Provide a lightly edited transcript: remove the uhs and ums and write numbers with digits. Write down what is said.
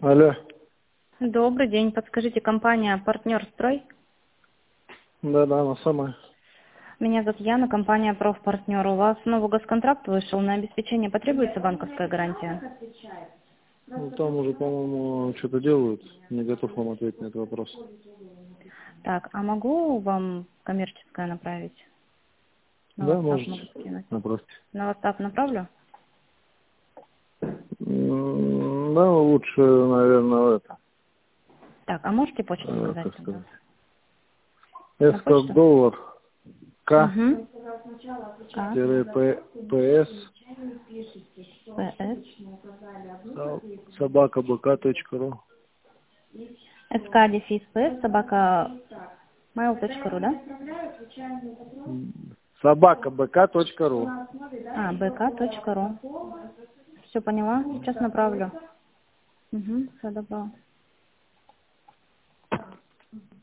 Алло. Добрый день. Подскажите, компания «Партнер Строй». Да, она самая. Меня зовут Яна, компания «Профпартнер». У вас новый госконтракт вышел, на обеспечение потребуется банковская гарантия? Ну, там уже, по-моему, что-то делают. Не готов вам ответить на этот вопрос. Так, а могу вам коммерческое направить? На Да, WhatsApp могу можете. скинуть. Направьте. На WhatsApp направлю? Да, лучше, наверное, это. Так, а можете почту сказать Как тогда? сказать. На S как почту? доллар. К. Угу. К. ПС. ПС. Собакабк.ру. СК дефис ПС собака mail.ru, да? Собакабк.ру. bk.ru. Все поняла? Сейчас направлю. Угу, все добро.